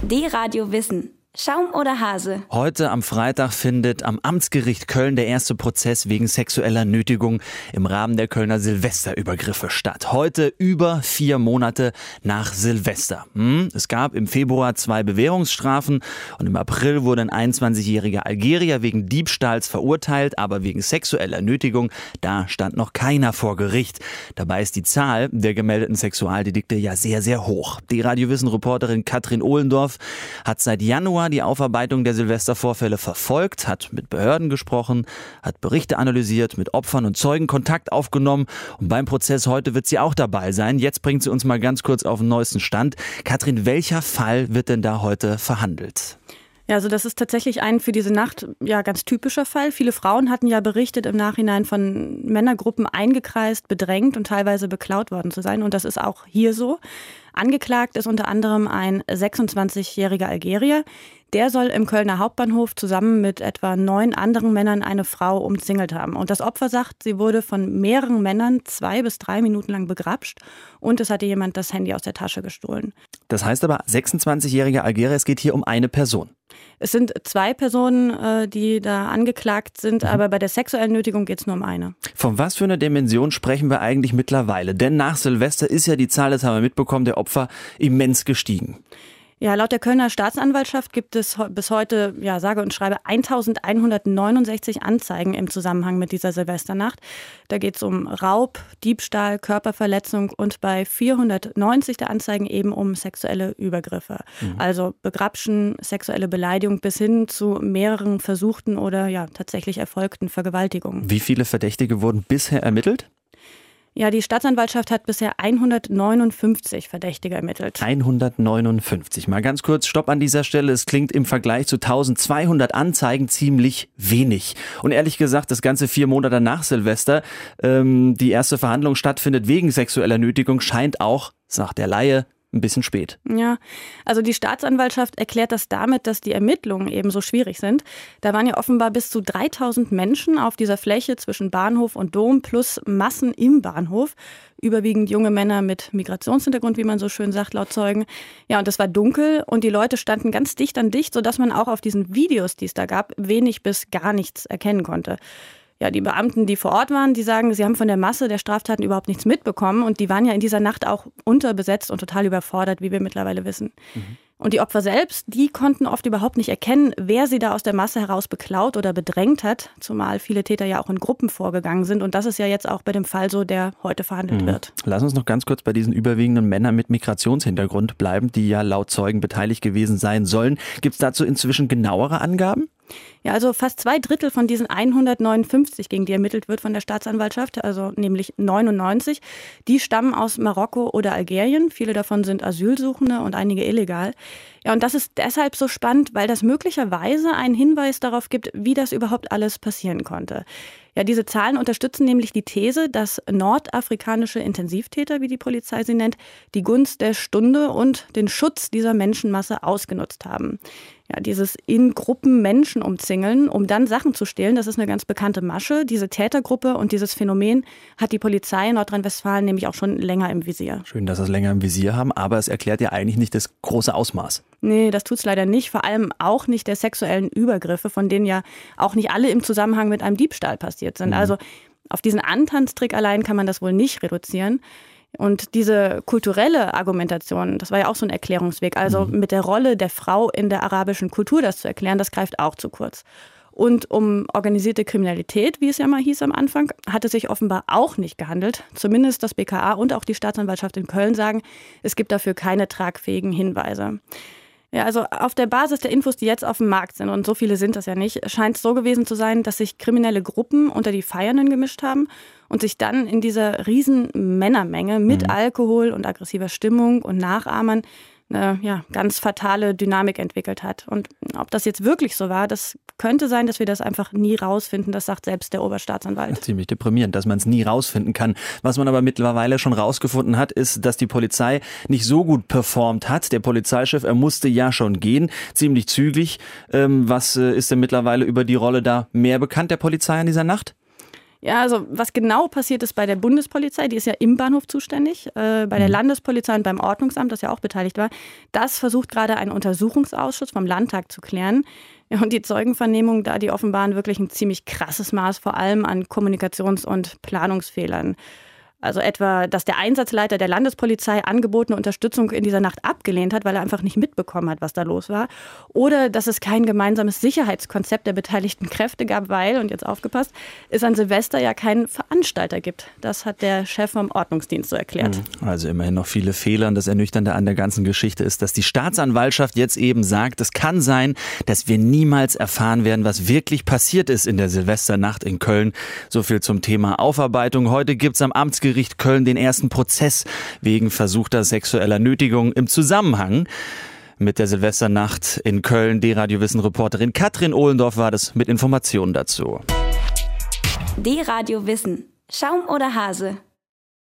D-Radio Wissen. Schaum oder Hase? Heute am Freitag findet am Amtsgericht Köln der erste Prozess wegen sexueller Nötigung im Rahmen der Kölner Silvesterübergriffe statt. Heute über 4 Monate nach Silvester. Es gab im Februar 2 Bewährungsstrafen und im April wurde ein 21-jähriger Algerier wegen Diebstahls verurteilt, aber wegen sexueller Nötigung, da stand noch keiner vor Gericht. Dabei ist die Zahl der gemeldeten Sexualdelikte ja sehr, sehr hoch. Die Radiowissen-Reporterin Katrin Ohlendorf hat seit Januar die Aufarbeitung der Silvestervorfälle verfolgt, hat mit Behörden gesprochen, hat Berichte analysiert, mit Opfern und Zeugen Kontakt aufgenommen und beim Prozess heute wird sie auch dabei sein. Jetzt bringt sie uns mal ganz kurz auf den neuesten Stand. Katrin, welcher Fall wird denn da heute verhandelt? Ja, also das ist tatsächlich ein für diese Nacht ganz typischer Fall. Viele Frauen hatten ja berichtet, im Nachhinein von Männergruppen eingekreist, bedrängt und teilweise beklaut worden zu sein. Und das ist auch hier so. Angeklagt ist unter anderem ein 26-jähriger Algerier. Der soll im Kölner Hauptbahnhof zusammen mit etwa 9 anderen Männern eine Frau umzingelt haben. Und das Opfer sagt, sie wurde von mehreren Männern 2 bis 3 Minuten lang begrapscht und es hatte jemand das Handy aus der Tasche gestohlen. Das heißt aber, 26-jähriger Algerier, es geht hier um eine Person. Es sind 2 Personen, die da angeklagt sind, aber bei der sexuellen Nötigung geht es nur um eine. Von was für einer Dimension sprechen wir eigentlich mittlerweile? Denn nach Silvester ist ja die Zahl, das haben wir mitbekommen, der Opfer immens gestiegen. Ja, laut der Kölner Staatsanwaltschaft gibt es bis heute, sage und schreibe, 1169 Anzeigen im Zusammenhang mit dieser Silvesternacht. Da geht es um Raub, Diebstahl, Körperverletzung und bei 490 der Anzeigen eben um sexuelle Übergriffe. Also Begrapschen, sexuelle Beleidigung bis hin zu mehreren versuchten oder tatsächlich erfolgten Vergewaltigungen. Wie viele Verdächtige wurden bisher ermittelt? Ja, die Staatsanwaltschaft hat bisher 159 Verdächtige ermittelt. 159. Mal ganz kurz, Stopp an dieser Stelle. Es klingt im Vergleich zu 1200 Anzeigen ziemlich wenig. Und ehrlich gesagt, das ganze 4 Monate nach Silvester, die erste Verhandlung stattfindet wegen sexueller Nötigung, scheint auch, sagt der Laie, ein bisschen spät. Ja, also die Staatsanwaltschaft erklärt das damit, dass die Ermittlungen eben so schwierig sind. Da waren ja offenbar bis zu 3000 Menschen auf dieser Fläche zwischen Bahnhof und Dom plus Massen im Bahnhof. Überwiegend junge Männer mit Migrationshintergrund, wie man so schön sagt, laut Zeugen. Ja, und es war dunkel und die Leute standen ganz dicht an dicht, sodass man auch auf diesen Videos, die es da gab, wenig bis gar nichts erkennen konnte. Ja, die Beamten, die vor Ort waren, die sagen, sie haben von der Masse der Straftaten überhaupt nichts mitbekommen. Und die waren ja in dieser Nacht auch unterbesetzt und total überfordert, wie wir mittlerweile wissen. Und die Opfer selbst, die konnten oft überhaupt nicht erkennen, wer sie da aus der Masse heraus beklaut oder bedrängt hat. Zumal viele Täter ja auch in Gruppen vorgegangen sind. Und das ist ja jetzt auch bei dem Fall so, der heute verhandelt wird. Lass uns noch ganz kurz bei diesen überwiegenden Männern mit Migrationshintergrund bleiben, die ja laut Zeugen beteiligt gewesen sein sollen. Gibt es dazu inzwischen genauere Angaben? Ja, also fast 2/3 von diesen 159, gegen die ermittelt wird von der Staatsanwaltschaft, also nämlich 99, die stammen aus Marokko oder Algerien. Viele davon sind Asylsuchende und einige illegal. Ja, und das ist deshalb so spannend, weil das möglicherweise einen Hinweis darauf gibt, wie das überhaupt alles passieren konnte. Ja, diese Zahlen unterstützen nämlich die These, dass nordafrikanische Intensivtäter, wie die Polizei sie nennt, die Gunst der Stunde und den Schutz dieser Menschenmasse ausgenutzt haben. Ja, dieses in Gruppen Menschen umzingeln, um dann Sachen zu stehlen, das ist eine ganz bekannte Masche. Diese Tätergruppe und dieses Phänomen hat die Polizei in Nordrhein-Westfalen nämlich auch schon länger im Visier. Schön, dass sie es länger im Visier haben, aber es erklärt ja eigentlich nicht das große Ausmaß. Nee, das tut's leider nicht. Vor allem auch nicht der sexuellen Übergriffe, von denen ja auch nicht alle im Zusammenhang mit einem Diebstahl passiert sind. Also auf diesen Antanztrick allein kann man das wohl nicht reduzieren. Und diese kulturelle Argumentation, das war ja auch so ein Erklärungsweg, also mit der Rolle der Frau in der arabischen Kultur das zu erklären, das greift auch zu kurz. Und um organisierte Kriminalität, wie es ja mal hieß am Anfang, hat es sich offenbar auch nicht gehandelt. Zumindest das BKA und auch die Staatsanwaltschaft in Köln sagen, es gibt dafür keine tragfähigen Hinweise. Ja, also auf der Basis der Infos, die jetzt auf dem Markt sind, und so viele sind das ja nicht, scheint es so gewesen zu sein, dass sich kriminelle Gruppen unter die Feiernden gemischt haben und sich dann in dieser riesen Männermenge mit Alkohol und aggressiver Stimmung und Nachahmern eine ganz fatale Dynamik entwickelt hat. Und ob das jetzt wirklich so war, das könnte sein, dass wir das einfach nie rausfinden. Das sagt selbst der Oberstaatsanwalt. Ja, ziemlich deprimierend, dass man es nie rausfinden kann. Was man aber mittlerweile schon rausgefunden hat, ist, dass die Polizei nicht so gut performt hat. Der Polizeichef, er musste ja schon gehen, ziemlich zügig. Was ist denn mittlerweile über die Rolle da mehr bekannt der Polizei an dieser Nacht? Ja, also was genau passiert ist bei der Bundespolizei, die ist ja im Bahnhof zuständig, bei der Landespolizei und beim Ordnungsamt, das ja auch beteiligt war, das versucht gerade ein Untersuchungsausschuss vom Landtag zu klären. Ja, und die Zeugenvernehmungen da, die offenbaren wirklich ein ziemlich krasses Maß, vor allem an Kommunikations- und Planungsfehlern. Also etwa, dass der Einsatzleiter der Landespolizei angebotene Unterstützung in dieser Nacht abgelehnt hat, weil er einfach nicht mitbekommen hat, was da los war. Oder dass es kein gemeinsames Sicherheitskonzept der beteiligten Kräfte gab, weil, und jetzt aufgepasst, es an Silvester ja keinen Veranstalter gibt. Das hat der Chef vom Ordnungsdienst so erklärt. Also immerhin noch viele Fehler. Und das Ernüchternde an der ganzen Geschichte ist, dass die Staatsanwaltschaft jetzt eben sagt, es kann sein, dass wir niemals erfahren werden, was wirklich passiert ist in der Silvesternacht in Köln. So viel zum Thema Aufarbeitung. Heute gibt's am Amtsgericht Köln den ersten Prozess wegen versuchter sexueller Nötigung im Zusammenhang mit der Silvesternacht in Köln. D-Radio Wissen-Reporterin Katrin Ohlendorf war das mit Informationen dazu. D-Radio Wissen. Schaum oder Hase?